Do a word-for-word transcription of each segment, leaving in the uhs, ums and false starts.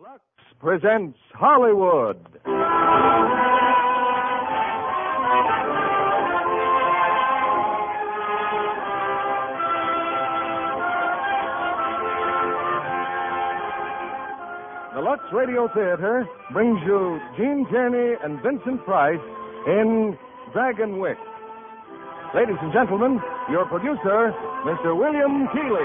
Lux presents Hollywood. The Lux Radio Theater brings you Gene Tierney and Vincent Price in Dragon Wick. Ladies and gentlemen, your producer, Mister William Keighley.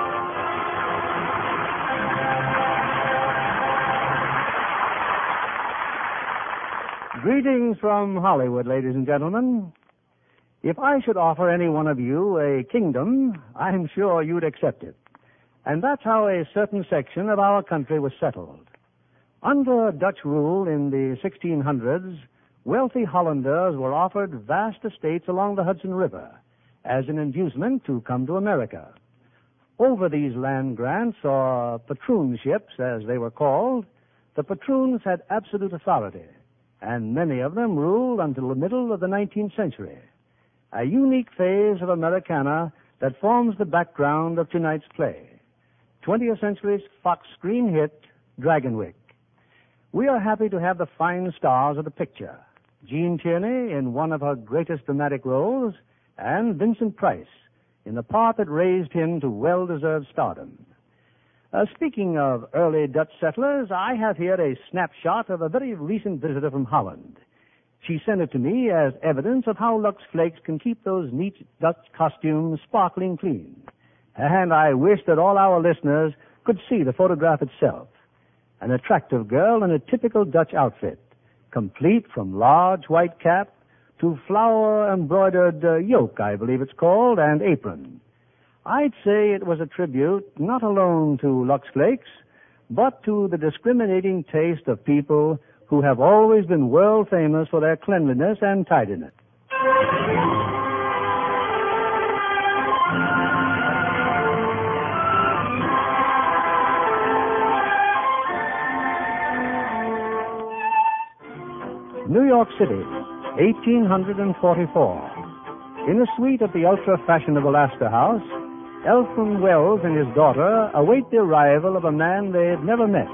Greetings from Hollywood, ladies and gentlemen. If I should offer any one of you a kingdom, I'm sure you'd accept it. And that's how a certain section of our country was settled. Under Dutch rule in the sixteen hundreds, wealthy Hollanders were offered vast estates along the Hudson River as an inducement to come to America. Over these land grants, or patroonships as they were called, the patroons had absolute authority, and many of them ruled until the middle of the nineteenth century, a unique phase of Americana that forms the background of tonight's play, twentieth century's Fox screen hit, Dragonwick. We are happy to have the fine stars of the picture, Gene Tierney in one of her greatest dramatic roles, and Vincent Price in the part that raised him to well-deserved stardom. Uh, speaking of early Dutch settlers, I have here a snapshot of a very recent visitor from Holland. She sent it to me as evidence of how Lux Flakes can keep those neat Dutch costumes sparkling clean. And I wish that all our listeners could see the photograph itself. An attractive girl in a typical Dutch outfit, complete from large white cap to flower-embroidered uh, yoke, I believe it's called, and apron. I'd say it was a tribute not alone to Lux Flakes, but to the discriminating taste of people who have always been world famous for their cleanliness and tidiness. New York City, eighteen forty-four. In a suite at the ultra-fashionable Astor House, Elfin Wells and his daughter await the arrival of a man they've never met.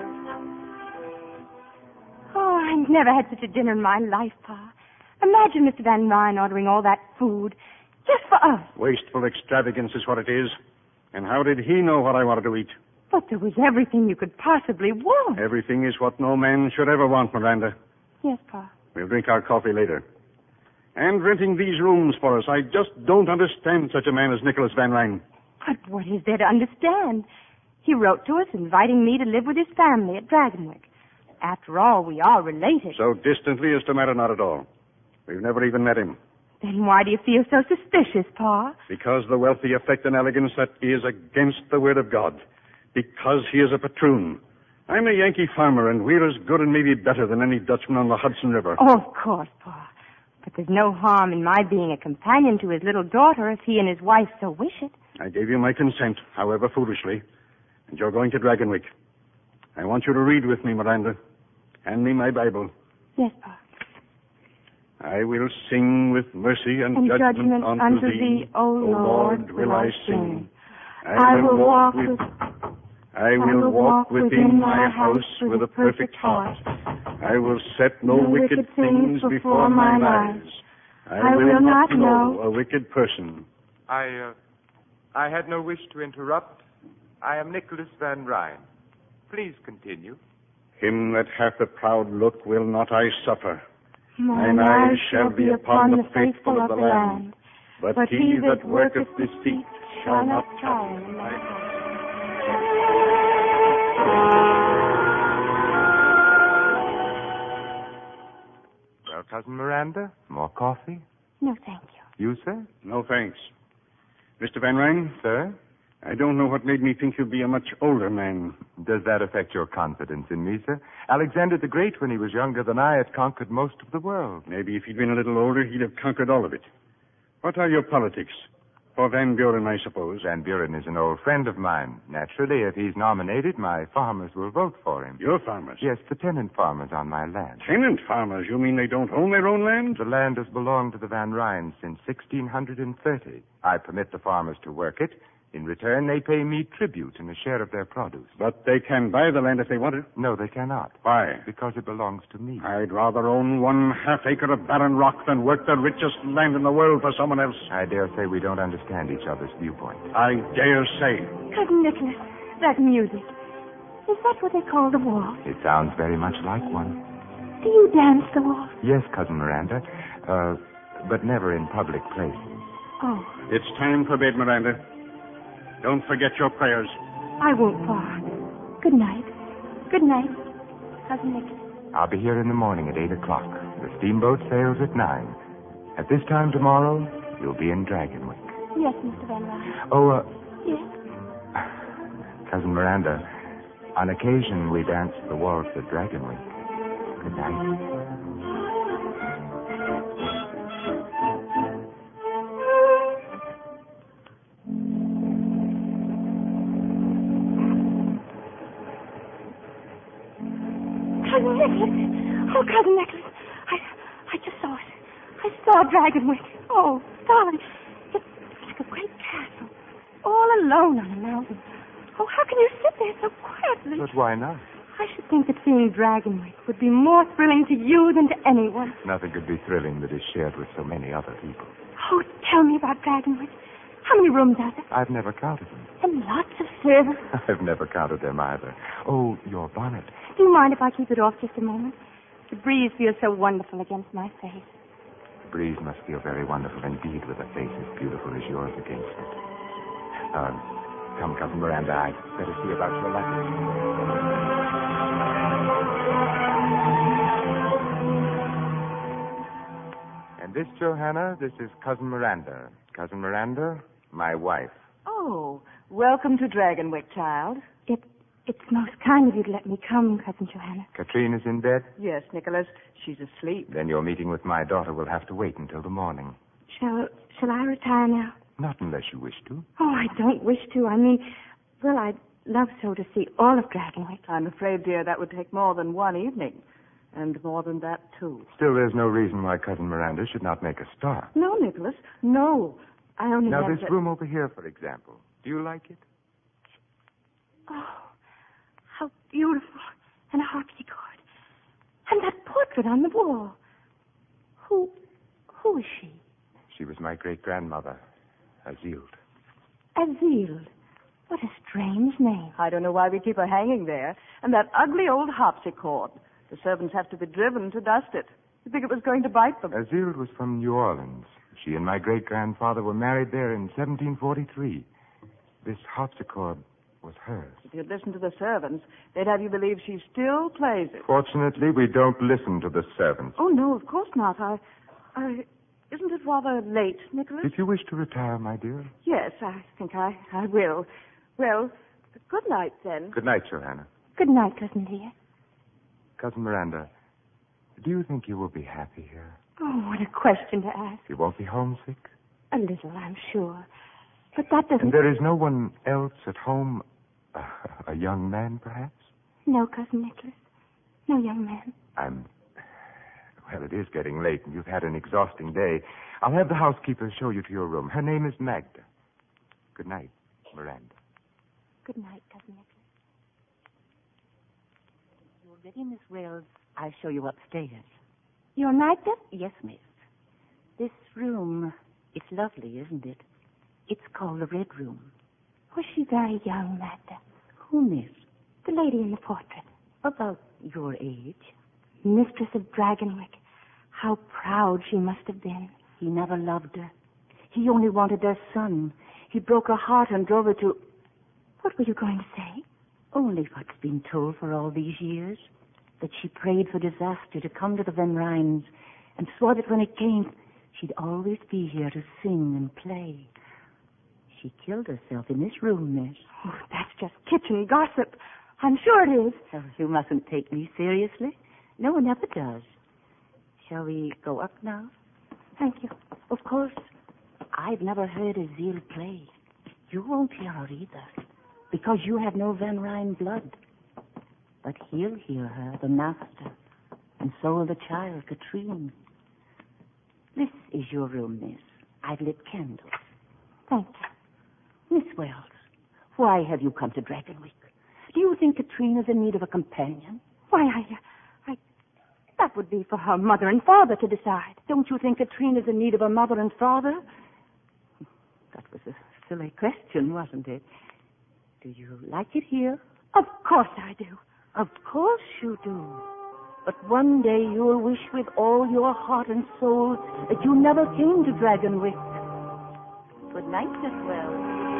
Oh, I've never had such a dinner in my life, Pa. Imagine Mister Van Ryn ordering all that food just for us. Wasteful extravagance is what it is. And how did he know what I wanted to eat? But there was everything you could possibly want. Everything is what no man should ever want, Miranda. Yes, Pa. We'll drink our coffee later. And renting these rooms for us. I just don't understand such a man as Nicholas Van Ryn. But what is there to understand? He wrote to us inviting me to live with his family at Dragonwick. After all, we are related. So distantly as to matter not at all. We've never even met him. Then why do you feel so suspicious, Pa? Because the wealthy affect an elegance that is against the word of God. Because he is a patroon. I'm a Yankee farmer, and we're as good and maybe better than any Dutchman on the Hudson River. Oh, of course, Pa. But there's no harm in my being a companion to his little daughter if he and his wife so wish it. I gave you my consent, however foolishly, and you're going to Dragonwick. I want you to read with me, Miranda. Hand me my Bible. Yes, Pa. I will sing with mercy and, and judgment, judgment unto, unto thee, thee, O Lord, will I sing. I, I will walk with... I will walk within my house with a perfect heart. I will set no wicked things before my eyes. I will not know a wicked person. I, uh, I had no wish to interrupt. I am Nicholas Van Ryn. Please continue. Him that hath a proud look will not I suffer. Mine eyes shall be upon the faithful of the land. But he that worketh deceit shall not tire in my heart. Well, Cousin Miranda, more coffee? No, thank you. You, sir? No, thanks. Mister Van Ryn? Sir? I don't know what made me think you'd be a much older man. Does that affect your confidence in me, sir? Alexander the Great, when he was younger than I, had conquered most of the world. Maybe if he'd been a little older, he'd have conquered all of it. What are your politics? For Van Buren, I suppose. Van Buren is an old friend of mine. Naturally, if he's nominated, my farmers will vote for him. Your farmers? Yes, the tenant farmers on my land. Tenant farmers? You mean they don't own their own land? The land has belonged to the Van Ryns since sixteen thirty. I permit the farmers to work it, In return, they pay me tribute and a share of their produce. But they can buy the land if they want it. No, they cannot. Why? Because it belongs to me. I'd rather own one half acre of barren rock than work the richest land in the world for someone else. I dare say we don't understand each other's viewpoint. I dare say. Cousin Nicholas, that music. Is that what they call the waltz? It sounds very much like one. Do you dance the waltz? Yes, Cousin Miranda, uh, but never in public places. Oh. It's time for bed, Miranda. Don't forget your prayers. I won't far. Good night. Good night, Cousin Nicholas. I'll be here in the morning at eight o'clock. The steamboat sails at nine. At this time tomorrow, you'll be in Dragonwick. Yes, Mister Van Ryn. Oh, uh... Yes? Cousin Miranda, on occasion we dance the waltz at Dragonwick. Good night. Cousin Nicholas. Oh, Cousin Nicholas. I, I just saw it. I saw Dragonwick. Oh, darling. It's like a great castle. All alone on a mountain. Oh, how can you sit there so quietly? But why not? I should think that seeing Dragonwick would be more thrilling to you than to anyone. Nothing could be thrilling that is shared with so many other people. Oh, tell me about Dragonwick. How many rooms are there? I've never counted them. And lots of servants. I've never counted them either. Oh, your bonnet. Do you mind if I keep it off just a moment? The breeze feels so wonderful against my face. The breeze must feel very wonderful indeed with a face as beautiful as yours against it. Uh, come, Cousin Miranda, I'd better see about your luggage. And this, Johanna, this is Cousin Miranda. Cousin Miranda, my wife. Oh, welcome to Dragonwick, child. It, it's most kind of you to let me come, Cousin Johanna. Katrine is in bed? Yes, Nicholas. She's asleep. Then your meeting with my daughter will have to wait until the morning. Shall, shall I retire now? Not unless you wish to. Oh, I don't wish to. I mean, well, I'd love so to see all of Dragonwick. I'm afraid, dear, that would take more than one evening. And more than that, too. Still, there's no reason why Cousin Miranda should not make a start. No, Nicholas. No. I only Now, have this to... room over here, for example. Do you like it? Oh, how beautiful. And a harpsichord. And that portrait on the wall. Who, who is she? She was my great-grandmother, Azild. Azild. What a strange name. I don't know why we keep her hanging there. And that ugly old harpsichord. The servants have to be driven to dust it. You think it was going to bite them? Azild was from New Orleans. She and my great-grandfather were married there in seventeen forty-three. This harpsichord was hers. If you'd listen to the servants, they'd have you believe she still plays it. Fortunately, we don't listen to the servants. Oh, no, of course not. I... I... Isn't it rather late, Nicholas? If you wish to retire, my dear. Yes, I think I, I will. Well, good night, then. Good night, Johanna. Good night, Cousin dear. Cousin Miranda, do you think you will be happy here? Oh, what a question to ask. You won't be homesick? A little, I'm sure. But that doesn't... And there is no one else at home? Uh, a young man, perhaps? No, Cousin Nicholas. No young man. I'm... Well, it is getting late, and you've had an exhausting day. I'll have the housekeeper show you to your room. Her name is Magda. Good night, Miranda. Good night, Cousin Nicholas. You're ready, Miss Wells. I'll show you upstairs. Your Magda? Yes, miss. This room, it's lovely, isn't it? It's called the Red Room. Was she very young, Magda? Who, miss? The lady in the portrait. About your age. Mistress of Dragonwick. How proud she must have been. He never loved her. He only wanted their son. He broke her heart and drove her to... What were you going to say? Only what's been told for all these years. That she prayed for disaster to come to the Van Ryns and swore that when it came, she'd always be here to sing and play. She killed herself in this room, miss. Oh, that's just kitchen gossip. I'm sure it is. Oh, you mustn't take me seriously. No one ever does. Shall we go up now? Thank you. Of course, I've never heard Azild play. You won't hear her either, because you have no Van Ryn blood. But he'll hear her, the master, and so will the child, Katrine. This is your room, miss. I've lit candles. Thank you. Miss Wells, why have you come to Dragonwick? Do you think Katrine is in need of a companion? Why, I, I... That would be for her mother and father to decide. Don't you think Katrine is in need of a mother and father? That was a silly question, wasn't it? Do you like it here? Of course I do. Of course you do. But one day you'll wish with all your heart and soul that you never came to Dragonwick. Good night, Miss Wells.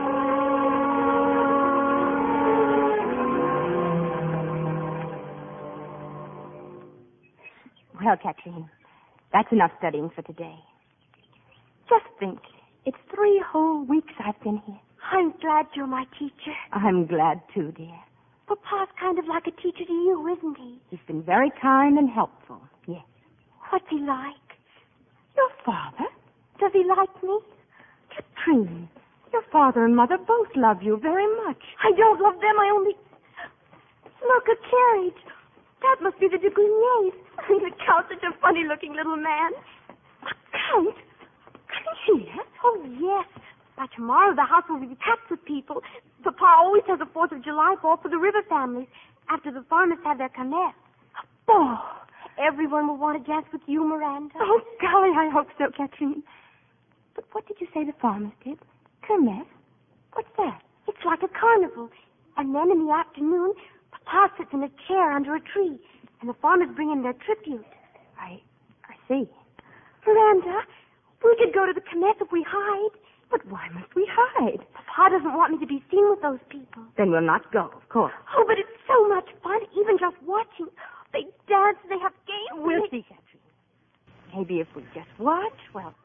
Well, Kathleen, that's enough studying for today. Just think, it's three whole weeks I've been here. I'm glad you're my teacher. I'm glad too, dear. Papa's kind of like a teacher to you, isn't he? He's been very kind and helpful, yes. What's he like? Your father? Does he like me? Katrine, your father and mother both love you very much. I don't love them, I only... Look, a carriage. That must be the de Grigners. And the Count's such a funny-looking little man. A Count? Count here? Oh, yes. By tomorrow, the house will be packed with people. Papa always has a Fourth of July ball for the River families after the farmers have their kermesse. A ball. Everyone will want to dance with you, Miranda. Oh, golly, I hope so, Katrine. But what did you say the farmers did? Kermesse? What's that? It's like a carnival. And then in the afternoon, Papa sits in a chair under a tree, and the farmers bring in their tribute. I, I see. Miranda, we could go to the kermesse if we hide. But why must we hide? Papa doesn't want me to be seen with those people. Then we'll not go, of course. Oh, but it's so much fun, even just watching. They dance, they have games. We'll they... see, Katrine. Maybe if we just watch, well...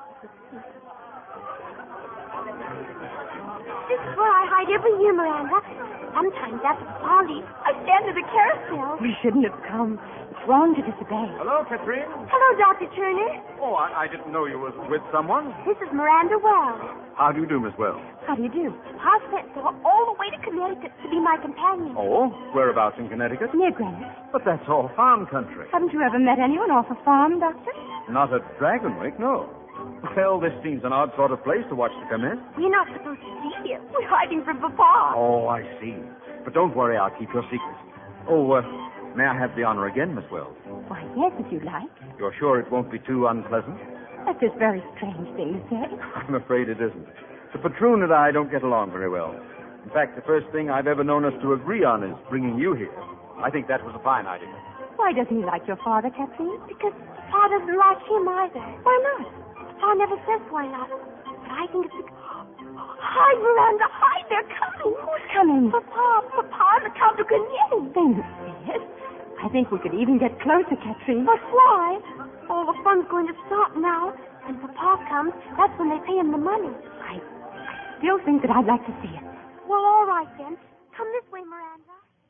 This is where I hide every year, Miranda. Sometimes after the party, I stand at the carousel. We shouldn't have come. It's wrong to disobey. Hello, Katrine. Hello, Doctor Turner. Oh, I, I didn't know you were with someone. This is Miranda Wells. How do you do, Miss Wells? How do you do? Pa sent her all the way to Connecticut to be my companion. Oh, whereabouts in Connecticut? Near Greenwich. But that's all farm country. Haven't you ever met anyone off a farm, Doctor? Not at Dragonwick, no. Well, this seems an odd sort of place to watch the kermesse. We're not supposed to be here. We're hiding from Papa. Oh, I see. But don't worry, I'll keep your secret. Oh, uh, may I have the honor again, Miss Wells? Why, yes, if you like. You're sure it won't be too unpleasant? That's a very strange thing to say. I'm afraid it isn't. The patroon and I don't get along very well. In fact, the first thing I've ever known us to agree on is bringing you here. I think that was a fine idea. Why doesn't he like your father, Kathleen? Because Pa doesn't like him either. Why not? Pa never says why not. But I think it's because... Hide, Miranda, hide, they're coming. Who's coming? Papa, Papa and the Count de Grigny. Then, yes. I think we could even get closer, Katrine. But why? All the fun's going to stop now. And Papa comes, that's when they pay him the money. I, I still think that I'd like to see it. Well, all right then. Come this way, Miranda.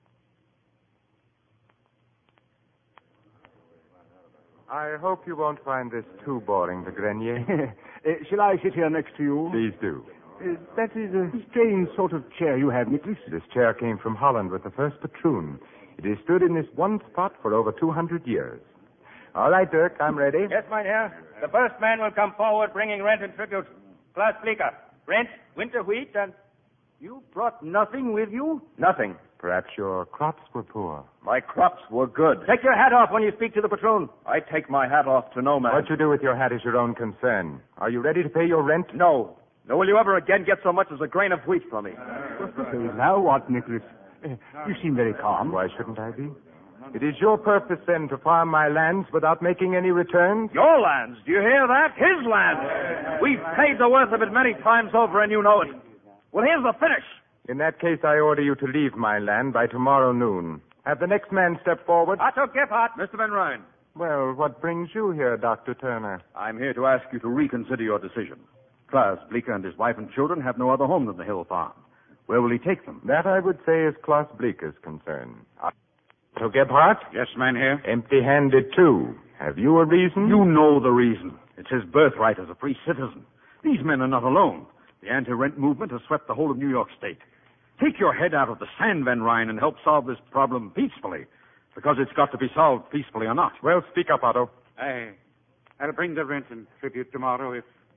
I hope you won't find this too boring, de Grenier. uh, shall I sit here next to you? Please do. Uh, that is a strange sort of chair you have, Nicholas. This chair came from Holland with the first patroon. It has stood in this one spot for over two hundred years. All right, Dirk, I'm ready. Yes, mynheer. The first man will come forward bringing rent and tribute. Klaus Bleeker. Rent, winter wheat, and... You brought nothing with you? Nothing. Perhaps your crops were poor. My crops were good. Take your hat off when you speak to the patroon. I take my hat off to no man. What you do with your hat is your own concern. Are you ready to pay your rent? No. Nor will you ever again get so much as a grain of wheat from me. Now what, Nicholas? Uh, you seem very calm. Why shouldn't I be? It is your purpose, then, to farm my lands without making any returns? Your lands? Do you hear that? His land. We've paid the worth of it many times over, and you know it. Well, here's the finish. In that case, I order you to leave my land by tomorrow noon. Have the next man step forward. Otto Gebhardt. Mister Van Ryn. Well, what brings you here, Doctor Turner? I'm here to ask you to reconsider your decision. Klaus Bleeker and his wife and children have no other home than the Hill Farm. Where will he take them? That, I would say, is Klaus Bleeker's concern. Otto Gebhardt? Yes, man, here. Empty-handed, too. Have you a reason? You know the reason. It's his birthright as a free citizen. These men are not alone. The anti-rent movement has swept the whole of New York State. Take your head out of the sand, Van Ryn, and help solve this problem peacefully. Because it's got to be solved peacefully or not. Well, speak up, Otto. I, I'll bring the rent and tribute tomorrow if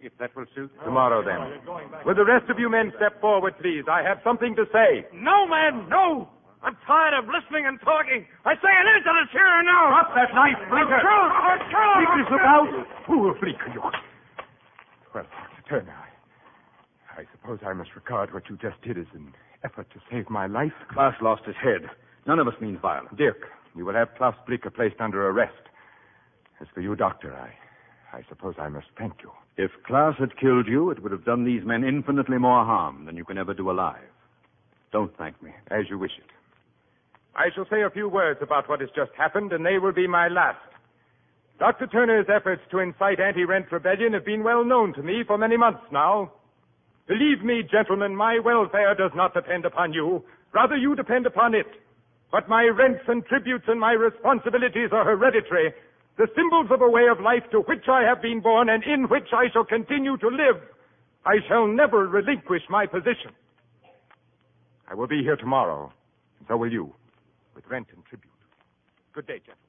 if that will suit. Tomorrow, then. Will the rest of you men step forward, please? I have something to say. No, man, no. I'm tired of listening and talking. I say an answer to here and now. Drop that knife, Bleeker. Bleeker, look out. Fool, Bleeker, you. Well, Turner, I, I suppose I must regard what you just did as an effort to save my life. Klaus lost his head. None of us means violence. Dirk, you will have Klaus Bleeker placed under arrest. As for you, Doctor, I, I suppose I must thank you. If Klaus had killed you, it would have done these men infinitely more harm than you can ever do alive. Don't thank me. As you wish it. I shall say a few words about what has just happened, and they will be my last. Doctor Turner's efforts to incite anti-rent rebellion have been well known to me for many months now. Believe me, gentlemen, my welfare does not depend upon you. Rather, you depend upon it. But my rents and tributes and my responsibilities are hereditary, the symbols of a way of life to which I have been born and in which I shall continue to live. I shall never relinquish my position. I will be here tomorrow, and so will you, with rent and tribute. Good day, gentlemen.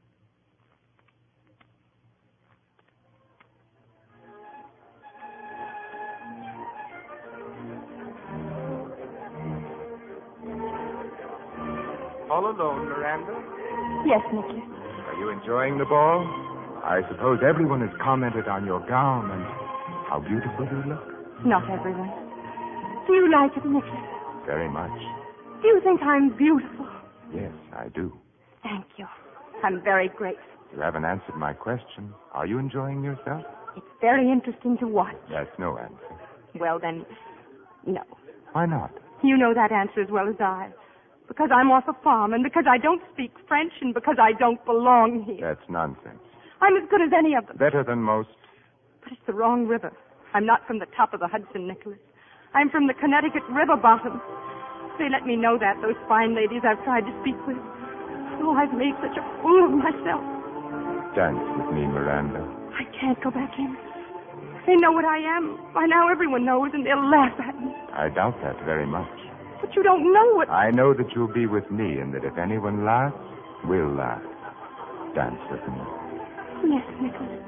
All alone, Miranda? Yes, Nicholas. Are you enjoying the ball? I suppose everyone has commented on your gown and how beautiful you look. Not everyone. Do you like it, Nicholas? Very much. Do you think I'm beautiful? Yes, I do. Thank you. I'm very grateful. You haven't answered my question. Are you enjoying yourself? It's very interesting to watch. That's no answer. Well, then, no. Why not? You know that answer as well as I. Because I'm off a farm, and because I don't speak French, and because I don't belong here. That's nonsense. I'm as good as any of them. Better than most. But it's the wrong river. I'm not from the top of the Hudson, Nicholas. I'm from the Connecticut river bottom. They let me know that, those fine ladies I've tried to speak with. Oh, I've made such a fool of myself. Dance with me, Miranda. I can't go back in. They know what I am. By now everyone knows, and they'll laugh at me. I doubt that very much. But you don't know what... I know that you'll be with me, and that if anyone laughs, we'll laugh. Dance with me. Yes, Nicholas.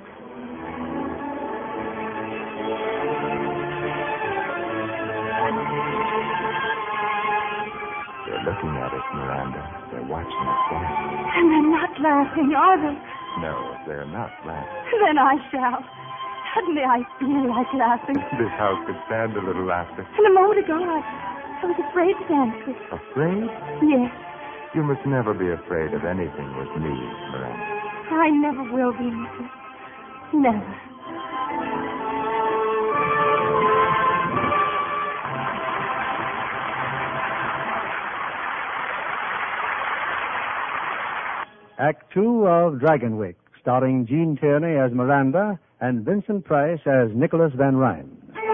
They're looking at us, Miranda. They're watching us dance. And they're not laughing, are they? No, they're not laughing. Then I shall. Suddenly I feel like laughing. This house could stand a little laughter. And a moment ago, I, I was afraid to dance with you. Afraid? Yes. You must never be afraid of anything with me, Miranda. I never will be, Nicholas. Never. Act two of Dragonwyck, starring Gene Tierney as Miranda and Vincent Price as Nicholas Van Ryn.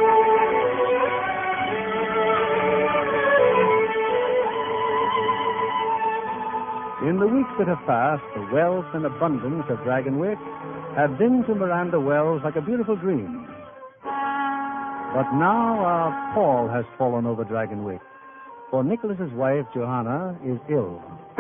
In the weeks that have passed, the wealth and abundance of Dragonwyck have been to Miranda Wells like a beautiful dream. But now a pall has fallen over Dragonwyck, for Nicholas's wife, Johanna, is ill.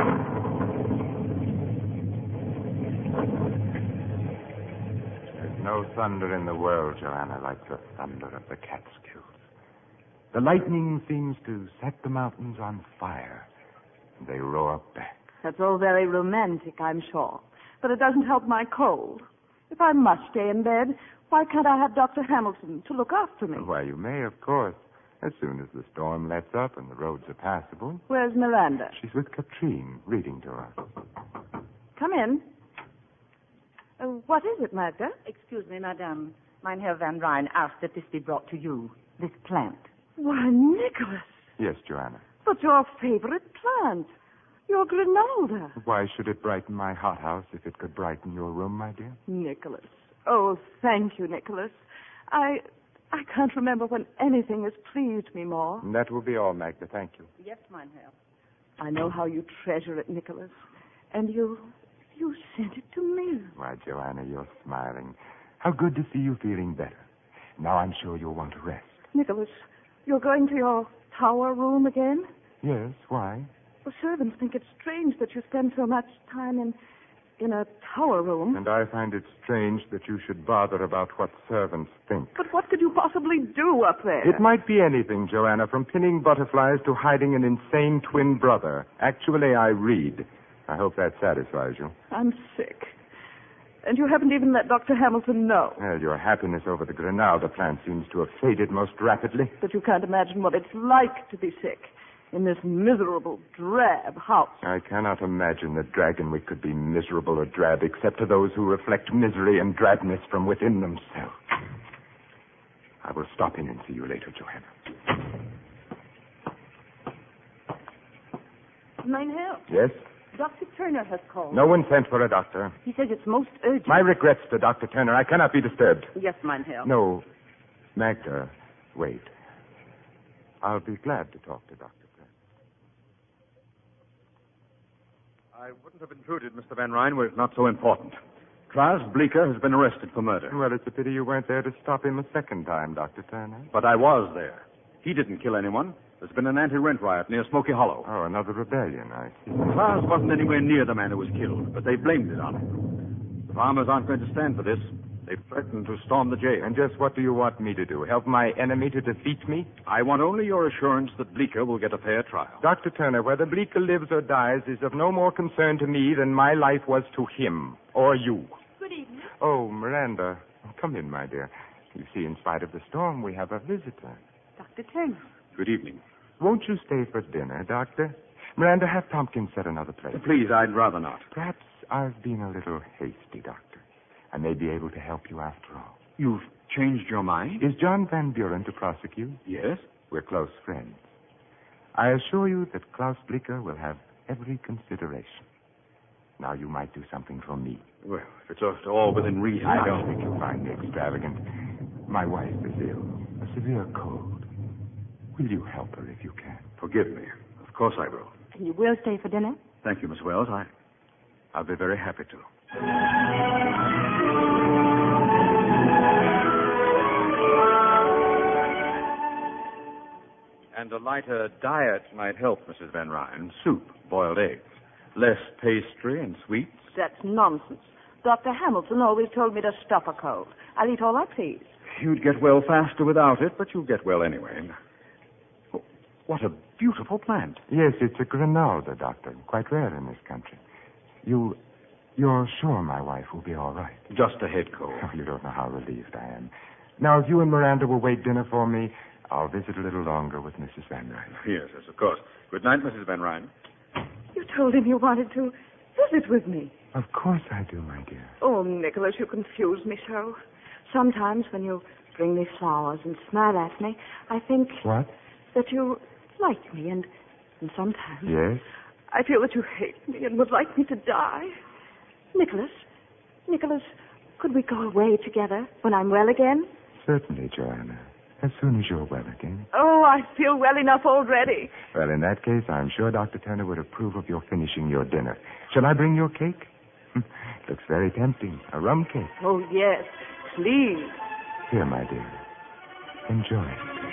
There's no thunder in the world, Johanna, like the thunder of the Catskills. The lightning seems to set the mountains on fire, and they roar back. That's all very romantic, I'm sure. But it doesn't help my cold. If I must stay in bed, why can't I have Doctor Hamilton to look after me? Why, you may, of course, as soon as the storm lets up and the roads are passable. Where's Miranda? She's with Katrine, reading to her. Come in. Uh, what is it, Magda? Excuse me, madame. Mynheer Van Ryn asked that this be brought to you, this plant. Why, Nicholas. Yes, Johanna. But your favorite plant. Your granola. Why should it brighten my hothouse if it could brighten your room, my dear? Nicholas. Oh, thank you, Nicholas. I I can't remember when anything has pleased me more. And that will be all, Magda. Thank you. Yes, Mynheer. I know how you treasure it, Nicholas. And you you sent it to me. Why, Johanna, you're smiling. How good to see you feeling better. Now I'm sure you'll want to rest. Nicholas, you're going to your tower room again? Yes, why? The servants think it's strange that you spend so much time in in a tower room. And I find it strange that you should bother about what servants think. But what could you possibly do up there? It might be anything, Joanna, from pinning butterflies to hiding an insane twin brother. Actually, I read. I hope that satisfies you. I'm sick. And you haven't even let Doctor Hamilton know. Well, your happiness over the Grinalda plant seems to have faded most rapidly. But you can't imagine what it's like to be sick in this miserable, drab house. I cannot imagine that Dragonwick could be miserable or drab except to those who reflect misery and drabness from within themselves. I will stop in and see you later, Joanna. Mein Herr. Yes? Doctor Turner has called. No one sent for a doctor. He says it's most urgent. My regrets to Doctor Turner. I cannot be disturbed. Yes, mein Herr. No. Magda, wait. I'll be glad to talk to Doctor Turner. I wouldn't have intruded, Mister Van Ryn, were it not so important. Klaus Bleeker has been arrested for murder. Well, it's a pity you weren't there to stop him a second time, Doctor Turner. But I was there. He didn't kill anyone. There's been an anti-rent riot near Smoky Hollow. Oh, another rebellion, I see. Klaus wasn't anywhere near the man who was killed, but they blamed it on him. The farmers aren't going to stand for this. They threatened to storm the jail. And just what do you want me to do? Help my enemy to defeat me? I want only your assurance that Bleeker will get a fair trial. Doctor Turner, whether Bleeker lives or dies is of no more concern to me than my life was to him or you. Good evening. Oh, Miranda. Come in, my dear. You see, in spite of the storm, we have a visitor. Doctor Turner. Good evening. Won't you stay for dinner, Doctor? Miranda, have Tompkins set another place. Please, I'd rather not. Perhaps I've been a little hasty, Doctor. I may be able to help you after all. You've changed your mind? Is John Van Buren to prosecute? Yes. We're close friends. I assure you that Klaus Bleeker will have every consideration. Now you might do something for me. Well, if it's all within reason. I don't think you'll find me extravagant. My wife is ill, a severe cold. Will you help her if you can? Forgive me. Of course I will. And you will stay for dinner? Thank you, Miss Wells. I, I'll be very happy to. And a lighter diet might help, Missus Van Ryn. Soup, boiled eggs, less pastry and sweets. That's nonsense. Doctor Hamilton always told me to stop a cold. I'll eat all I please. You'd get well faster without it, but you'll get well anyway. Oh, what a beautiful plant. Yes, it's a Grinalda, Doctor. Quite rare in this country. You, you're sure my wife will be all right? Just a head cold. Oh, you don't know how relieved I am. Now, if you and Miranda will wait dinner for me, I'll visit a little longer with Missus Van Ryn. Yes, yes, of course. Good night, Missus Van Ryn. You told him you wanted to visit with me. Of course I do, my dear. Oh, Nicholas, you confuse me so. Sometimes when you bring me flowers and smile at me, I think... What? That you like me, and, and sometimes... Yes? I feel that you hate me and would like me to die. Nicholas, Nicholas, could we go away together when I'm well again? Certainly, Joanna. As soon as you're well again. Oh, I feel well enough already. Well, in that case, I'm sure Doctor Turner would approve of your finishing your dinner. Shall I bring your cake? Looks very tempting. A rum cake. Oh, yes. Please. Here, my dear. Enjoy.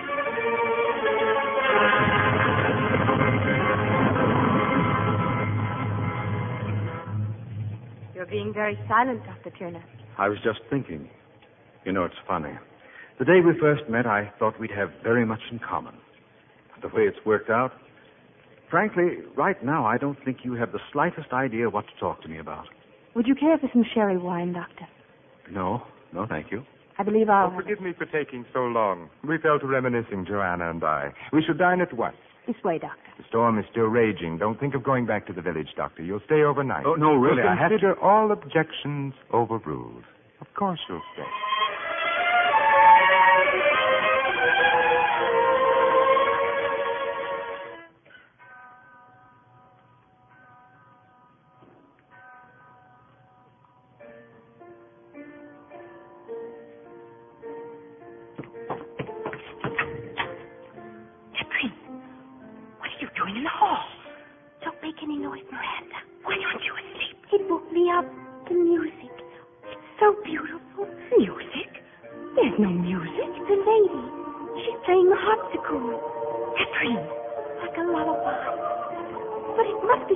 You're being very silent, Doctor Turner. I was just thinking. You know, it's funny. The day we first met, I thought we'd have very much in common. But the way it's worked out, frankly, right now, I don't think you have the slightest idea what to talk to me about. Would you care for some sherry wine, Doctor? No, no, thank you. I believe I'll... Oh, forgive me for taking so long. We fell to reminiscing, Joanna and I. We should dine at once. This way, Doctor. The storm is still raging. Don't think of going back to the village, Doctor. You'll stay overnight. Oh, no, really, I have to... Consider all objections overruled. Of course you'll stay.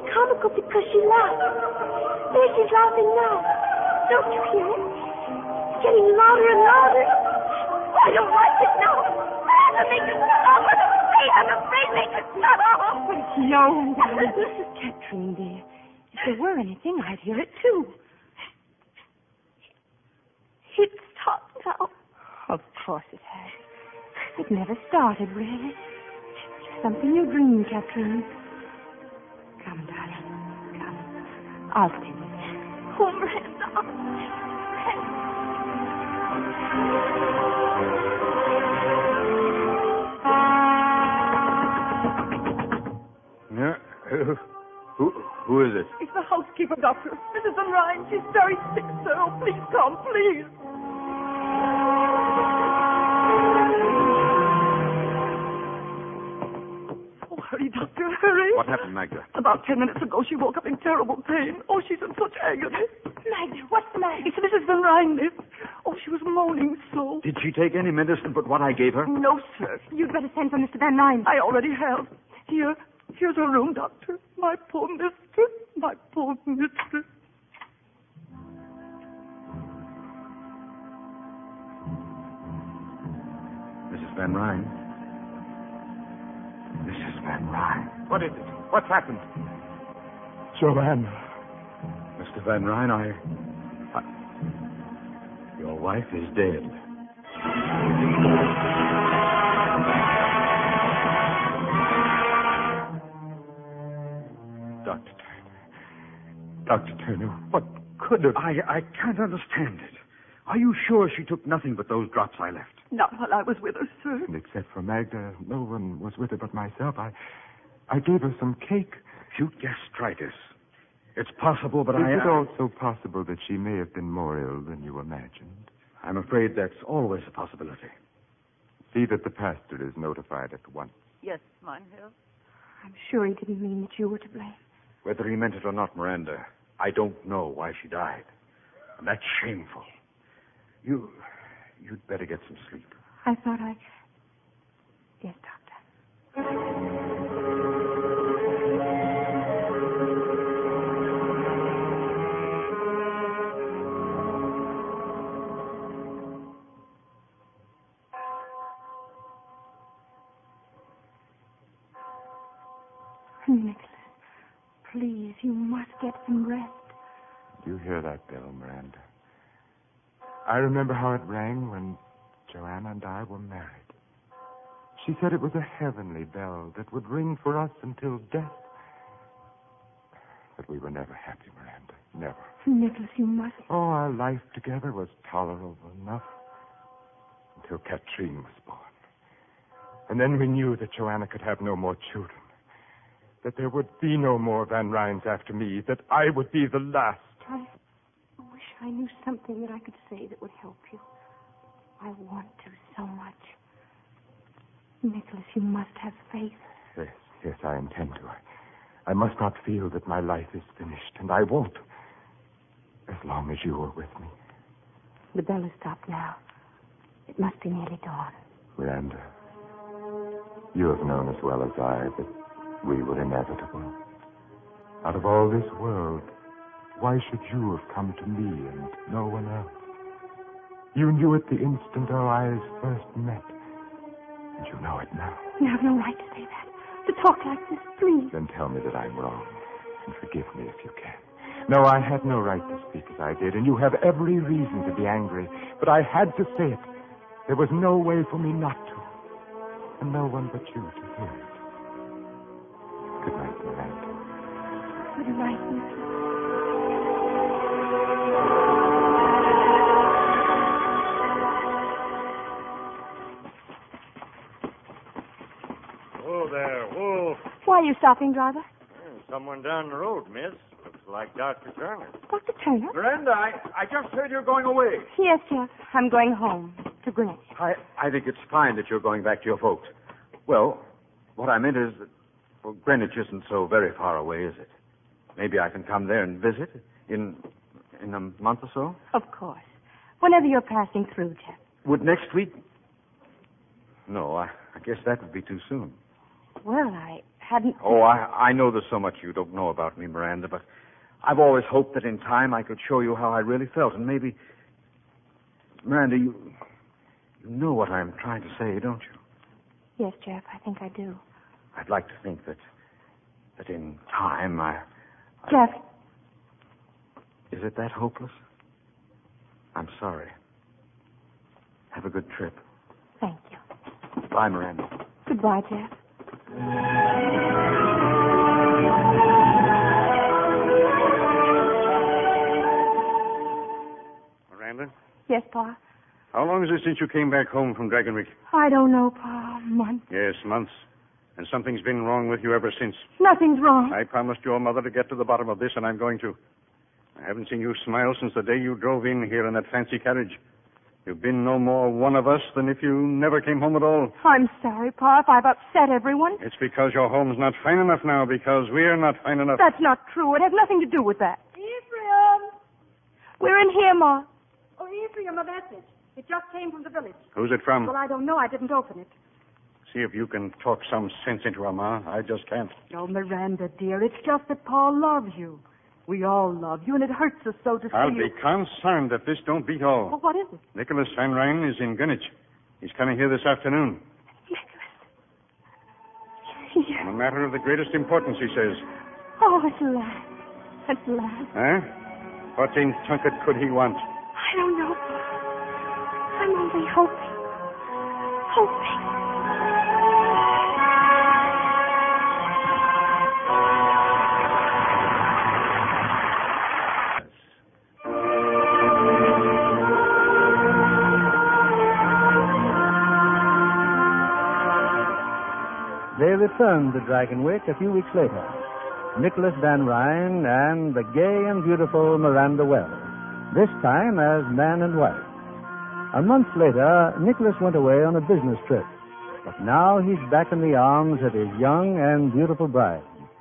comical because she laughed. There she's laughing now. Don't you hear it? It's getting louder and louder. Oh, I don't like it now. Anna, make it stop. I'm afraid. I'm afraid. Make it stop. But it's no, darling. This is Katrine, dear. If there were anything, I'd hear it too. It stopped now. Of course it has. It never started, really. It's something you dreamed, Katrine. Come, darling. Come. I'll stay with you. Oh, Miranda. Yeah. Uh, who, who is it? It's the housekeeper, Doctor. Missus Van Ryn. She's very sick, sir. Oh, please come, please. Oh, hurry, Doctor, hurry. What happened, Magda? About ten minutes ago, she woke up in terrible pain. Oh, she's in such agony. Magda, what's the matter? It's Missus Van Ryn, miss. Oh, she was moaning so. Did she take any medicine but what I gave her? No, sir. You'd better send for Mister Van Ryn. I already have. Here, here's her room, Doctor. My poor mistress. My poor mistress. Missus Van Ryn. Missus Van Ryn. What is it? What's happened? Joanna. Mister Van Ryn, I, I... Your wife is dead. Doctor Turner. Doctor Turner, what could have... I, I can't understand it. Are you sure she took nothing but those drops I left? Not while I was with her, sir. And except for Magda, no one was with her but myself. I, I gave her some cake. Acute gastritis. It's possible, but Is I... Is it also possible that she may have been more ill than you imagined? I'm afraid that's always a possibility. See that the pastor is notified at once. Yes, mine Herr. I'm sure he didn't mean that you were to blame. Whether he meant it or not, Miranda, I don't know why she died. And that's shameful. You... You'd better get some sleep. I thought I... Yes, Doctor. Nicholas, please, you must get some rest. Do you hear that bell, Miranda? I remember how it rang when Joanna and I were married. She said it was a heavenly bell that would ring for us until death. But we were never happy, Miranda. Never. Nicholas, you must... Oh, our life together was tolerable enough until Katrine was born. And then we knew that Joanna could have no more children. That there would be no more Van Ryns after me. That I would be the last. I wish I knew something that I could say that would help you. I want to so much. Nicholas, you must have faith. Yes, yes, I intend to. I, I must not feel that my life is finished, and I won't. As long as you are with me. The bell has stopped now. It must be nearly dawn. Miranda, you have known as well as I that we were inevitable. Out of all this world, why should you have come to me and no one else? You knew it the instant our eyes first met. And you know it now. You have no right to say that. To talk like this, please. Then tell me that I'm wrong. And forgive me if you can. No, I had no right to speak as I did, and you have every reason to be angry. But I had to say it. There was no way for me not to. And no one but you to hear it. Good night, Miranda. Good night, Nicholas. Whoa there, whoa. Why are you stopping, driver? There's someone down the road, miss. Looks like Doctor Turner. Doctor Turner? Miranda, I, I just heard you're going away. Yes, Jeff. I'm going home to Greenwich. I, I think it's fine that you're going back to your folks. Well, what I meant is that, well, Greenwich isn't so very far away, is it? Maybe I can come there and visit in in a month or so? Of course. Whenever you're passing through, Jeff. Would next week? No, I, I guess that would be too soon. Well, I hadn't... Oh, I, I know there's so much you don't know about me, Miranda, but I've always hoped that in time I could show you how I really felt, and maybe... Miranda, you, you know what I'm trying to say, don't you? Yes, Jeff, I think I do. I'd like to think that that in time I... I... Jeff. Is it that hopeless? I'm sorry. Have a good trip. Thank you. Bye, Miranda. Goodbye, Jeff. Miranda? Yes, Pa? How long is it since you came back home from Dragonwick? I don't know, Pa. Months. Yes, months. And something's been wrong with you ever since. Nothing's wrong. I promised your mother to get to the bottom of this, and I'm going to. I haven't seen you smile since the day you drove in here in that fancy carriage. You've been no more one of us than if you never came home at all. I'm sorry, Pa, if I've upset everyone. It's because your home's not fine enough now, because we're not fine enough. That's not true. It has nothing to do with that. Ephraim! We're in here, Ma. Oh, Ephraim, a message. It just came from the village. Who's it from? Well, I don't know. I didn't open it. See if you can talk some sense into her, Ma. I just can't. Oh, Miranda, dear, it's just that Paul loves you. We all love you, and it hurts us so to see I'll you. be concerned that this don't beat all. Well, what is it? Nicholas Van Ryn is in Greenwich. He's coming here this afternoon. Nicholas. Here. On a matter of the greatest importance, he says. Oh, at last. At last. Huh? What in Tunket could he want? I don't know. I'm only hoping. Hoping. They returned to Dragonwick a few weeks later. Nicholas Van Ryn and the gay and beautiful Miranda Wells, this time as man and wife. A month later, Nicholas went away on a business trip, but now he's back in the arms of his young and beautiful bride.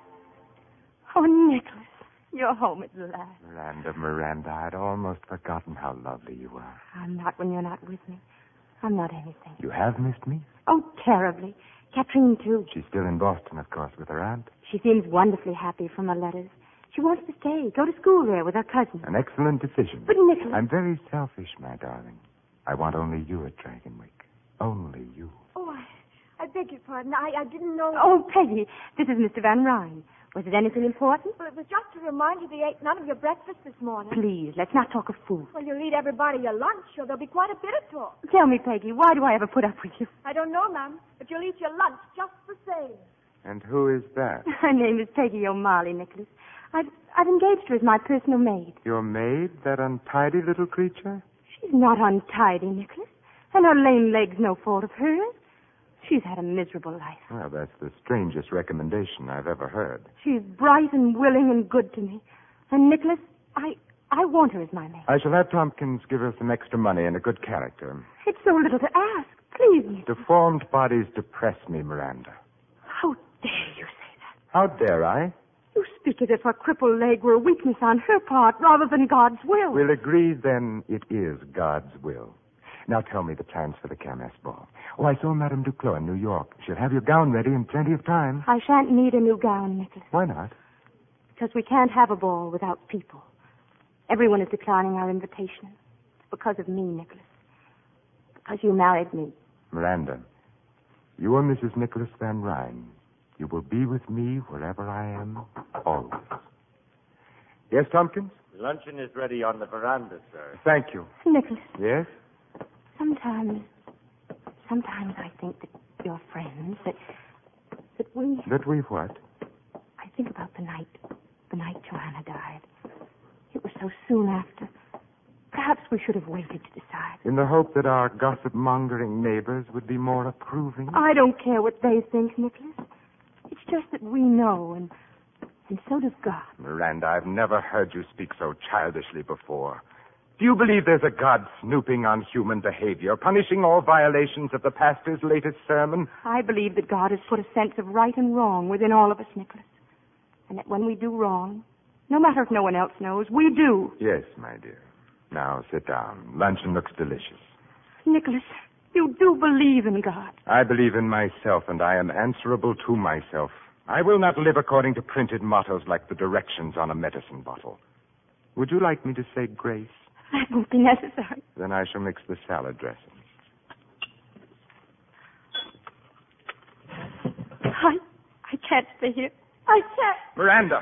Oh, Nicholas, you're home at last. Miranda, Miranda, I'd almost forgotten how lovely you are. I'm not when you're not with me. I'm not anything. You have missed me? Oh, terribly. Katrine, too. She's still in Boston, of course, with her aunt. She seems wonderfully happy from her letters. She wants to stay, go to school there with her cousin. An excellent decision. But, Nicholas... I'm very selfish, my darling. I want only you at Dragonwick. Only you. Oh, I, I beg your pardon. I, I didn't know... Oh, Peggy, this is Mister Van Ryn. Was it anything important? Well, it was just to remind you they ate none of your breakfast this morning. Please, let's not talk of food. Well, you'll eat everybody your lunch, or there'll be quite a bit of talk. Tell me, Peggy, why do I ever put up with you? I don't know, ma'am, but you'll eat your lunch just the same. And who is that? Her name is Peggy O'Malley, Nicholas. I've, I've engaged her as my personal maid. Your maid, that untidy little creature? She's not untidy, Nicholas. And her lame leg's no fault of hers. She's had a miserable life. Well, that's the strangest recommendation I've ever heard. She's bright and willing and good to me. And, Nicholas, I I want her as my maid. I shall have Tompkins give her some extra money and a good character. It's so little to ask. Please, Nicholas. Deformed bodies depress me, Miranda. How dare you say that? How dare I? You speak as if her crippled leg were a weakness on her part rather than God's will. We'll agree, then, it is God's will. Now tell me the plans for the Kermesse ball. Oh, I saw Madame Duclos in New York. She'll have your gown ready in plenty of time. I shan't need a new gown, Nicholas. Why not? Because we can't have a ball without people. Everyone is declining our invitation. It's because of me, Nicholas. Because you married me. Miranda, you are Missus Nicholas Van Ryn. You will be with me wherever I am, always. Yes, Tompkins? Luncheon is ready on the veranda, sir. Thank you. Nicholas. Yes? Sometimes, sometimes I think that your friends, that, that we... That we what? I think about the night, the night Joanna died. It was so soon after. Perhaps we should have waited to decide. In the hope that our gossip-mongering neighbors would be more approving? I don't care what they think, Nicholas. It's just that we know, and and so does God. Miranda, I've never heard you speak so childishly before. Do you believe there's a God snooping on human behavior, punishing all violations of the pastor's latest sermon? I believe that God has put a sense of right and wrong within all of us, Nicholas. And that when we do wrong, no matter if no one else knows, we do. Yes, my dear. Now, sit down. Luncheon looks delicious. Nicholas, you do believe in God. I believe in myself, and I am answerable to myself. I will not live according to printed mottos like the directions on a medicine bottle. Would you like me to say grace? That won't be necessary. Then I shall mix the salad dressing. I, I can't stay here. I can't. Miranda!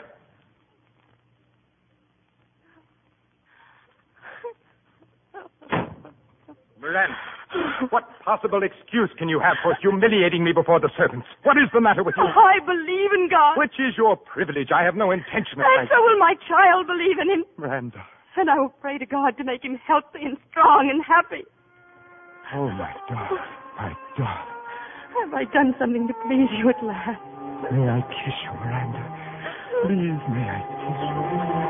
Miranda, what possible excuse can you have for humiliating me before the servants? What is the matter with you? Oh, I believe in God. Which is your privilege. I have no intention of... And so will my child believe in him. Miranda. And I will pray to God to make him healthy and strong and happy. Oh, my darling, my darling. Have I done something to please you at last? May I kiss you, Miranda? Please, may I kiss you?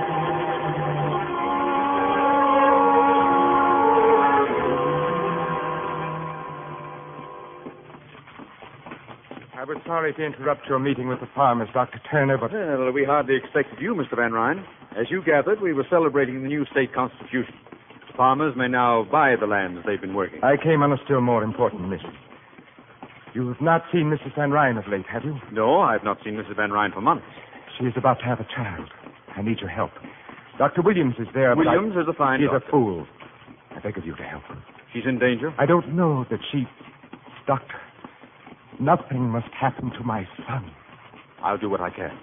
I was sorry to interrupt your meeting with the farmers, Doctor Turner, but... Well, we hardly expected you, Mister Van Ryn. As you gathered, we were celebrating the new state constitution. Farmers may now buy the lands they've been working. I came on a still more important mission. You have not seen Missus Van Ryn of late, have you? No, I've not seen Missus Van Ryn for months. She is about to have a child. I need your help. Doctor Williams is there, but Williams I... is a fine She's doctor. a fool. I beg of you to help her. She's in danger? I don't know that she... Doctor, nothing must happen to my son. I'll do what I can.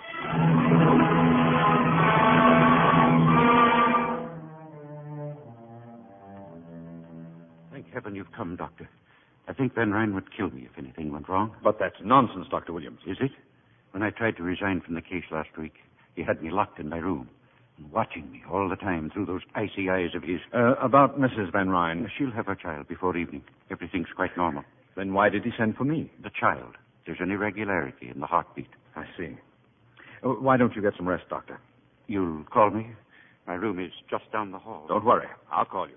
Thank heaven you've come, Doctor. I think Van Ryn would kill me if anything went wrong. But that's nonsense, Doctor Williams. Is it? When I tried to resign from the case last week, he had me locked in my room, and watching me all the time through those icy eyes of his. Uh, about Missus Van Ryn. She'll have her child before evening. Everything's quite normal. Then why did he send for me? The child. There's an irregularity in the heartbeat. I see. Uh, why don't you get some rest, Doctor? You'll call me? My room is just down the hall. Don't worry. I'll call you.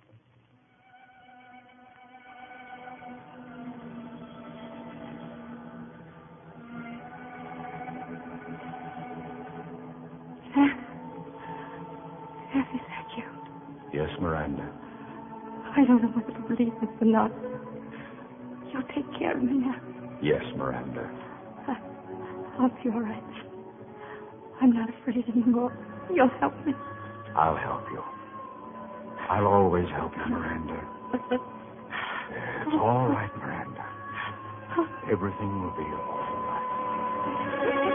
Yes, is that you? Yes, Miranda. I don't know whether to believe this or not. You'll take care of me now. Yes, Miranda. I, I'll be all right. I'm not afraid anymore. You'll help me. I'll help you. I'll always help you, Miranda. It's all right, Miranda. Everything will be all right.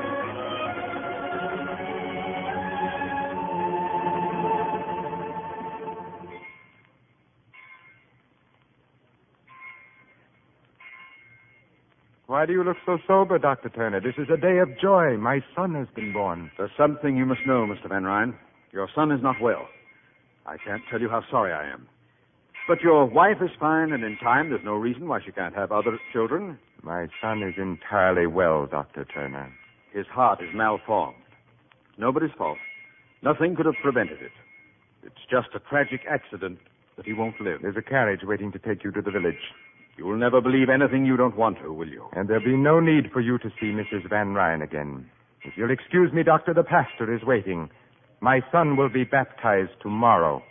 Why do you look so sober, Doctor Turner? This is a day of joy. My son has been born. There's something you must know, Mister Van Ryn. Your son is not well. I can't tell you how sorry I am. But your wife is fine, and in time there's no reason why she can't have other children. My son is entirely well, Doctor Turner. His heart is malformed. Nobody's fault. Nothing could have prevented it. It's just a tragic accident that he won't live. There's a carriage waiting to take you to the village. You will never believe anything you don't want to, will you? And there'll be no need for you to see Missus Van Ryn again. If you'll excuse me, Doctor, the pastor is waiting. My son will be baptized tomorrow.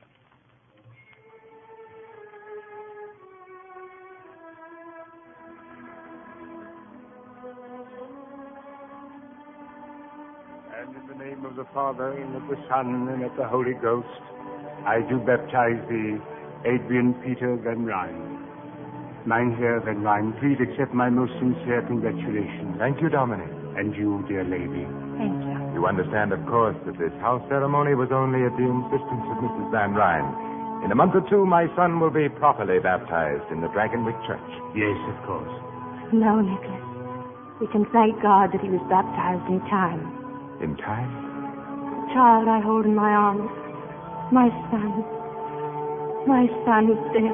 And in the name of the Father, and of the Son, and of the Holy Ghost, I do baptize thee, Adrian Peter Van Ryn. Mein Herr Van Ryn, please accept my most sincere congratulations. Thank you, Dominic. And you, dear lady. Thank you. You understand, of course, that this house ceremony was only at the insistence of Missus Van Ryn. In a month or two, my son will be properly baptized in the Dragonwick Church. Yes, of course. No, Nicholas. We can thank God that he was baptized in time. In time? The child I hold in my arms. My son. My son is dead.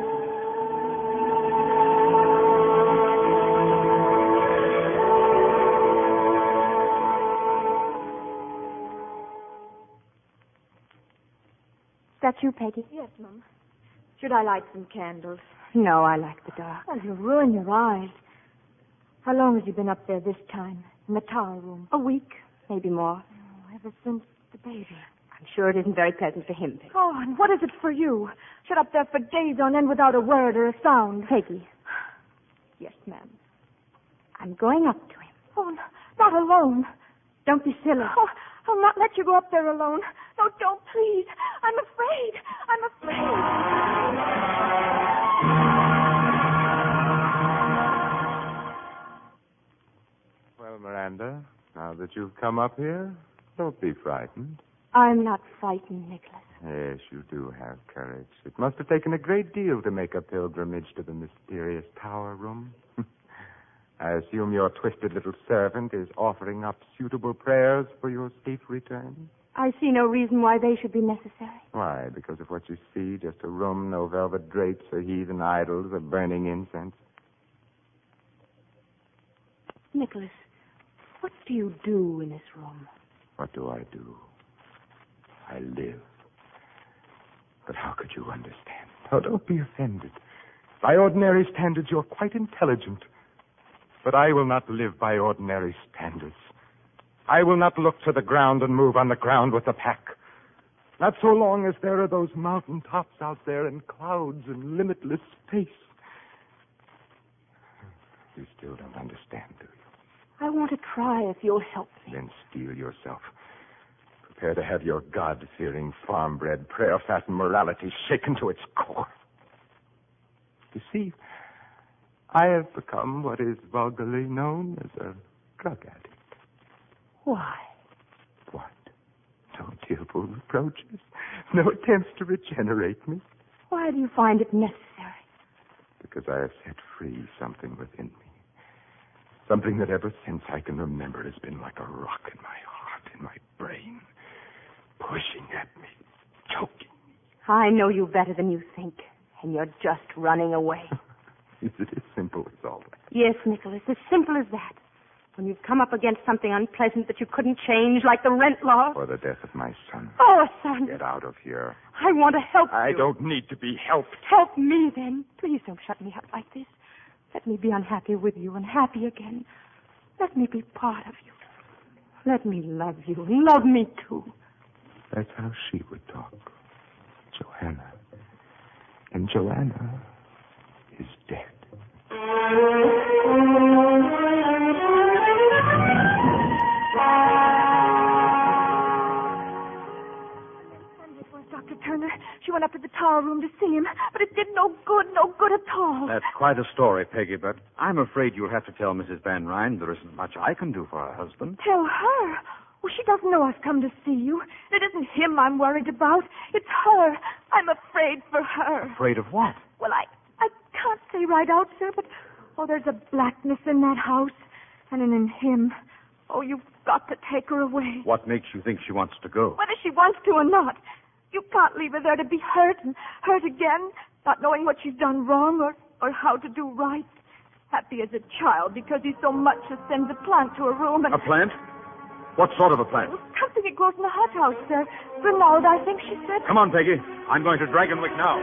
Is that you, Peggy? Yes, Mum. Should I light some candles? No, I like the dark. Well, you'll ruin your eyes. How long has he been up there this time? In the tower room? A week, maybe more. Oh, ever since the baby. I'm sure it isn't very pleasant for him, Peggy. Oh, and what is it for you? Shut up there for days on end without a word or a sound. Peggy. Yes, ma'am. I'm going up to him. Oh, n- not alone. Don't be silly. Oh, I'll not let you go up there alone. No, don't, please. I'm afraid. I'm afraid. Well, Miranda, now that you've come up here, don't be frightened. I'm not frightened, Nicholas. Yes, you do have courage. It must have taken a great deal to make a pilgrimage to the mysterious tower room. I assume your twisted little servant is offering up suitable prayers for your safe return? I see no reason why they should be necessary. Why? Because of what you see? Just a room, no velvet drapes or heathen idols or burning incense? Nicholas, what do you do in this room? What do I do? I live. But how could you understand? Oh, don't be offended. By ordinary standards, you're quite intelligent. But I will not live by ordinary standards. I will not look to the ground and move on the ground with the pack. Not so long as there are those mountain tops out there and clouds and limitless space. You still don't understand, do you? I want to try if you'll help me. Then steel yourself. Prepare to have your God-fearing, farm-bred, prayer-fastened morality shaken to its core. You see, I have become what is vulgarly known as a drug addict. Why? What? No tearful reproaches? No attempts to regenerate me? Why do you find it necessary? Because I have set free something within me. Something that ever since I can remember has been like a rock in my heart, in my brain, pushing at me, choking me. I know you better than you think, and you're just running away. Is it as simple as all that? Yes, Nicholas, as simple as that. When you've come up against something unpleasant that you couldn't change, like the rent law. Or the death of my son. Oh, son. Get out of here. I want to help I you. I don't need to be helped. Help me, then. Please don't shut me up like this. Let me be unhappy with you and happy again. Let me be part of you. Let me love you and love me, too. That's how she would talk. Joanna. And Joanna is dead. Doctor Turner. She went up to the tower room to see him, but it did no good, no good at all. That's quite a story, Peggy, but I'm afraid you'll have to tell Missus Van Ryn there isn't much I can do for her husband. Tell her? Well, she doesn't know I've come to see you. It isn't him I'm worried about. It's her. I'm afraid for her. Afraid of what? Well, I, I can't say right out, sir, but, oh, there's a blackness in that house, and in him. Oh, you've got to take her away. What makes you think she wants to go? Whether she wants to or not. You can't leave her there to be hurt and hurt again, not knowing what she's done wrong or, or how to do right. Happy as a child because he so much as sends a plant to her room and... A plant? What sort of a plant? Something that grows in the hothouse, sir. Grenade, I think she said. Come on, Peggy. I'm going to Dragonwick now.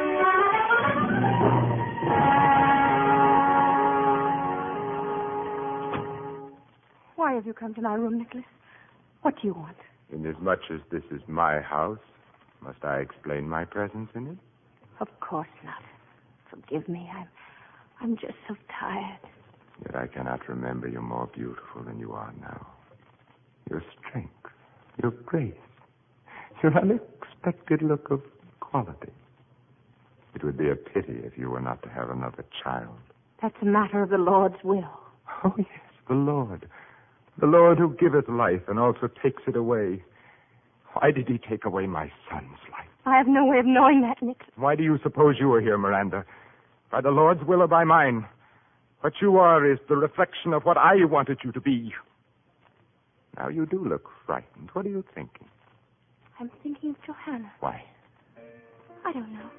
Why have you come to my room, Nicholas? What do you want? Inasmuch as this is my house, must I explain my presence in it? Of course not. Forgive me. I'm, I'm just so tired. Yet I cannot remember you more beautiful than you are now. Your strength, your grace, your unexpected look of quality. It would be a pity if you were not to have another child. That's a matter of the Lord's will. Oh, yes, the Lord. The Lord who giveth life and also takes it away. Why did he take away my son's life? I have no way of knowing that, Nick. Why do you suppose you are here, Miranda? By the Lord's will or by mine? What you are is the reflection of what I wanted you to be. Now, you do look frightened. What are you thinking? I'm thinking of Johanna. Why? I don't know.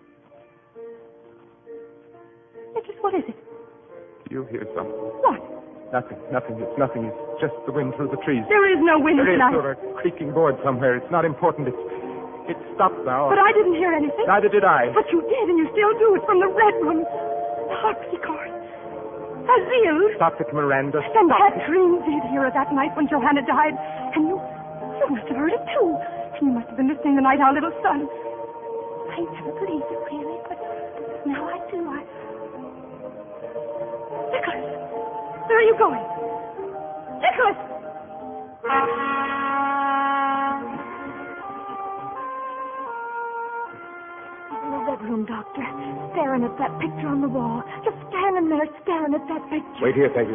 Nicholas, what is it? Do you hear something? What? Nothing, nothing. It's nothing. It's just the wind through the trees. There is no wind there tonight. There is or a creaking board somewhere. It's not important. It's it's stopped now. But I didn't hear anything. Neither did I. But you did, and you still do. It's from the red room. The harpsichord. Azil. Stop it, Miranda. And Stop Catherine it. did hear it that night when Johanna died. And you, you must have heard it too. And you must have been listening the night our little son. I never believed it, really, but now I do. I... Nicholas, where are you going? Nicholas! He's in the bedroom, Doctor, staring at that picture on the wall. Just standing there staring at that picture. Wait here, Peggy.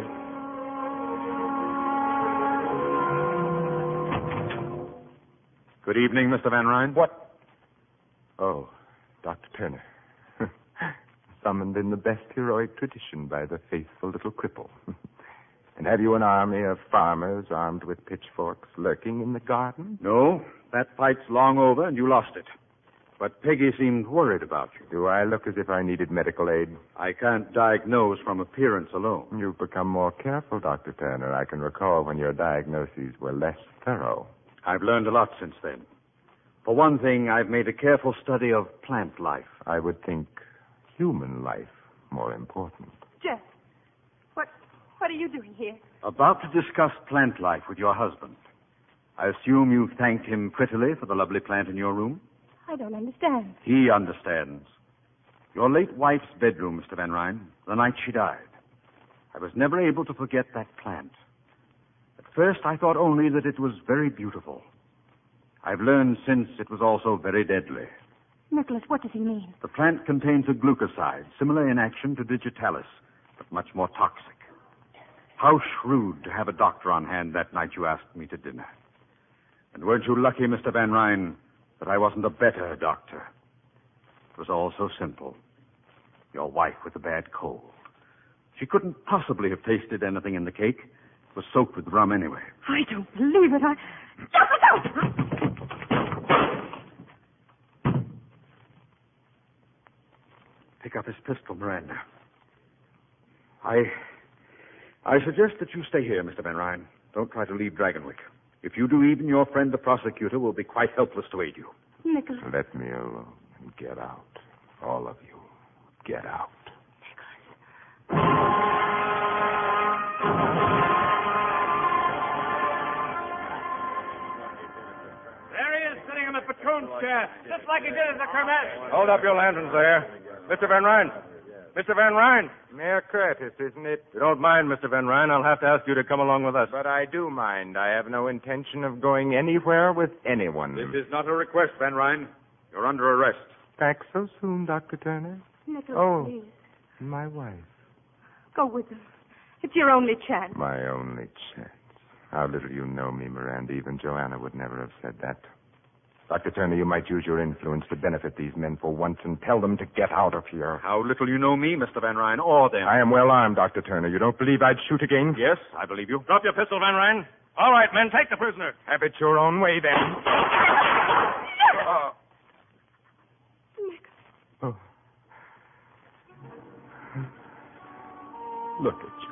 Good evening, Mister Van Ryn. What? Oh, Doctor Turner. Summoned in the best heroic tradition by the faithful little cripple. And have you an army of farmers armed with pitchforks lurking in the garden? No, that fight's long over and you lost it. But Peggy seemed worried about you. Do I look as if I needed medical aid? I can't diagnose from appearance alone. You've become more careful, Doctor Turner. I can recall when your diagnoses were less thorough. I've learned a lot since then. For one thing, I've made a careful study of plant life. I would think human life more important. Jeff, what, what are you doing here? About to discuss plant life with your husband. I assume you've thanked him prettily for the lovely plant in your room? I don't understand. He understands. Your late wife's bedroom, Mister Van Ryn, the night she died. I was never able to forget that plant. At first, I thought only that it was very beautiful. I've learned since it was also very deadly. Nicholas, what does he mean? The plant contains a glucoside, similar in action to digitalis, but much more toxic. How shrewd to have a doctor on hand that night you asked me to dinner. And weren't you lucky, Mister Van Ryn, that I wasn't a better doctor? It was all so simple. Your wife with a bad cold. She couldn't possibly have tasted anything in the cake. It was soaked with rum anyway. I don't believe it. I... Pick up his pistol, Miranda. I... I suggest that you stay here, Mister Van Ryn. Don't try to leave Dragonwick. If you do, even your friend, the prosecutor, will be quite helpless to aid you. Nicholas. Let me alone and get out. All of you. Get out. There he is, sitting in the patroon's chair, just like he did at the Kermesse. Hold up your lanterns there. Mister Van Ryn. Mister Van Ryn. Mayor Curtis, isn't it? If you don't mind, Mister Van Ryn, I'll have to ask you to come along with us. But I do mind. I have no intention of going anywhere with anyone. This is not a request, Van Ryn. You're under arrest. Back so soon, Doctor Turner? Nicholas, Oh. please. My wife. Go with them. It's your only chance. My only chance. How little you know me, Miranda. Even Joanna would never have said that. Doctor Turner, you might use your influence to benefit these men for once and tell them to get out of here. How little you know me, Mister Van Ryn, or them. I am well armed, Doctor Turner. You don't believe I'd shoot again? Yes, I believe you. Drop your pistol, Van Ryn. All right, men, take the prisoner. Have it your own way, then. Oh. Oh. Look at you.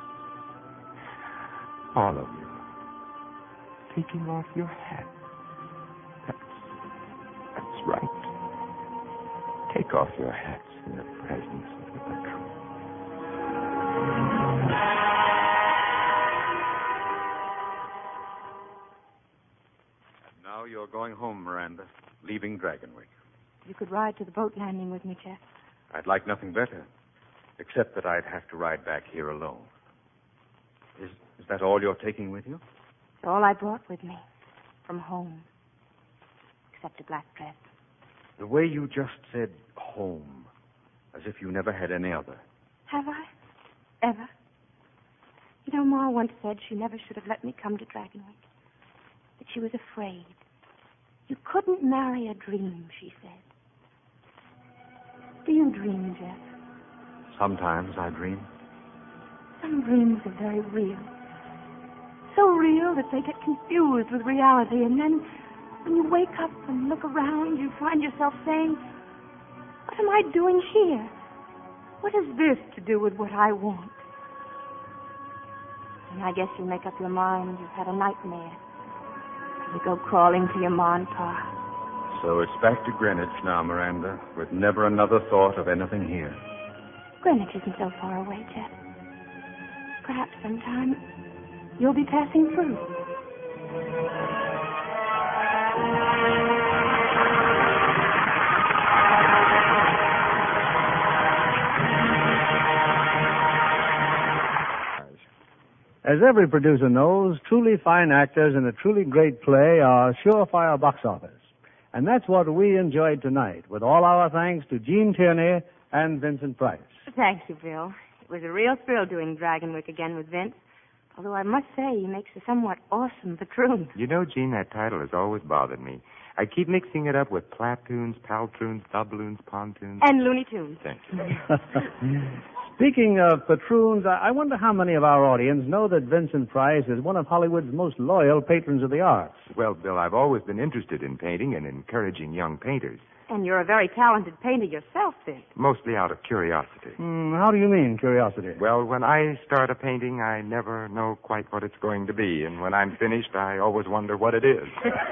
All of you. Taking off your hats. That's, that's right. Take off your hats in the presence of the patrol. And now you're going home, Miranda, leaving Dragonwick. You could ride to the boat landing with me, Jeff. I'd like nothing better, except that I'd have to ride back here alone. Is, is that all you're taking with you? It's all I brought with me from home, except a black dress. The way you just said home, as if you never had any other. Have I? Ever? You know, Ma once said she never should have let me come to Dragonwick. That she was afraid. You couldn't marry a dream, she said. Do you dream, Jeff? Sometimes I dream. Some dreams are very real. So real that they get confused with reality, and then when you wake up and look around, you find yourself saying, what am I doing here? What has this to do with what I want? And I guess you make up your mind you've had a nightmare. You go crawling to your ma and pa. So it's back to Greenwich now, Miranda, with never another thought of anything here. Greenwich isn't so far away, Jeff. Perhaps sometime you'll be passing through. As every producer knows, truly fine actors in a truly great play are surefire box office. And that's what we enjoyed tonight, with all our thanks to Gene Tierney and Vincent Price. Thank you, Bill. It was a real thrill doing Dragonwyck again with Vince. Although I must say, he makes a somewhat awesome patroon. You know, Gene, that title has always bothered me. I keep mixing it up with platoons, paltroons, doubloons, pontoons. And Looney Tunes. Thank you. Speaking of patroons, I wonder how many of our audience know that Vincent Price is one of Hollywood's most loyal patrons of the arts. Well, Bill, I've always been interested in painting and encouraging young painters. And you're a very talented painter yourself, Vince. Mostly out of curiosity. Mm, how do you mean, curiosity? Well, when I start a painting, I never know quite what it's going to be. And when I'm finished, I always wonder what it is.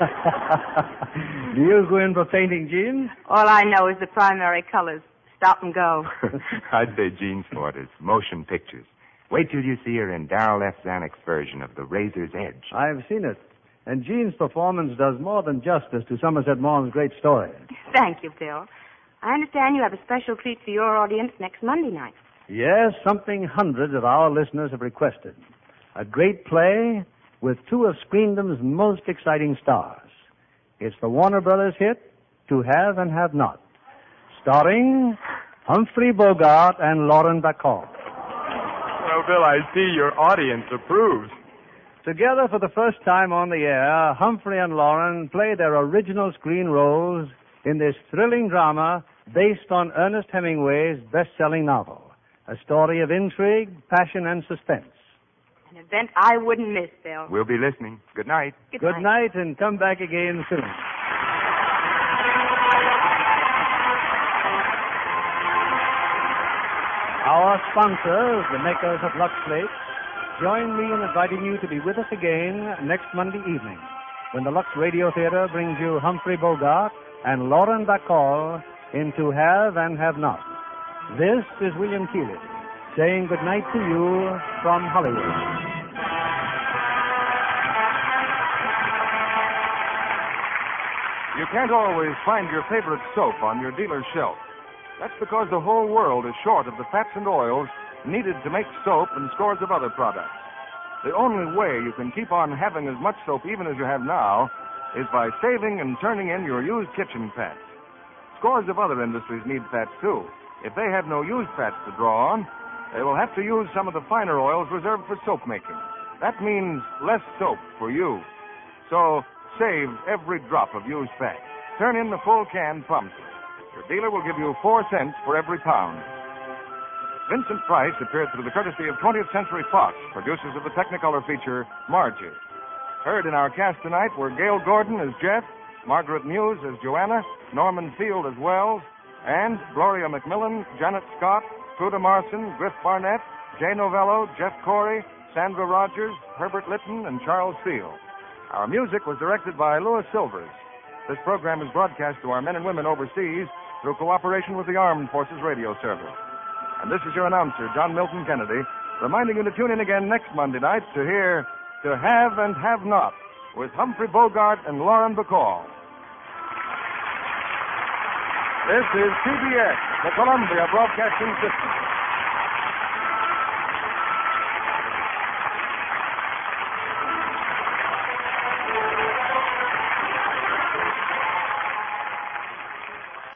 Do you go in for painting, Gene? All I know is the primary colors. Stop and go. I'd say Gene's sport is motion pictures. Wait till you see her in Darrell F. Zanuck's version of The Razor's Edge. I've seen it. And Gene's performance does more than justice to Somerset Maugham's great story. Thank you, Bill. I understand you have a special treat for your audience next Monday night. Yes, something hundreds of our listeners have requested. A great play with two of Screendom's most exciting stars. It's the Warner Brothers hit, To Have and Have Not, starring Humphrey Bogart and Lauren Bacall. Well, Bill, I see your audience approves. Together for the first time on the air, Humphrey and Lauren play their original screen roles in this thrilling drama based on Ernest Hemingway's best-selling novel, a story of intrigue, passion, and suspense. An event I wouldn't miss, Bill. We'll be listening. Good night. Good, Good night. night, and come back again soon. Our sponsors, the makers of Lux Flakes, join me in inviting you to be with us again next Monday evening when the Lux Radio Theater brings you Humphrey Bogart and Lauren Bacall in To Have and Have Not. This is William Keighley saying good night to you from Hollywood. You can't always find your favorite soap on your dealer's shelf. That's because the whole world is short of the fats and oils needed to make soap and scores of other products. The only way you can keep on having as much soap even as you have now is by saving and turning in your used kitchen fats. Scores of other industries need fats, too. If they have no used fats to draw on, they will have to use some of the finer oils reserved for soap making. That means less soap for you. So save every drop of used fat. Turn in the full can promptly. Your dealer will give you four cents for every pound. Vincent Price appeared through the courtesy of twentieth Century Fox, producers of the Technicolor feature Margie. Heard in our cast tonight were Gail Gordon as Jeff, Margaret Muse as Joanna, Norman Field as Wells, and Gloria McMillan, Janet Scott, Truda Marson, Griff Barnett, Jay Novello, Jeff Corey, Sandra Rogers, Herbert Litton, and Charles Steele. Our music was directed by Louis Silvers. This program is broadcast to our men and women overseas through cooperation with the Armed Forces Radio Service. And this is your announcer, John Milton Kennedy, reminding you to tune in again next Monday night to hear To Have and Have Not with Humphrey Bogart and Lauren Bacall. This is C B S, the Columbia Broadcasting System.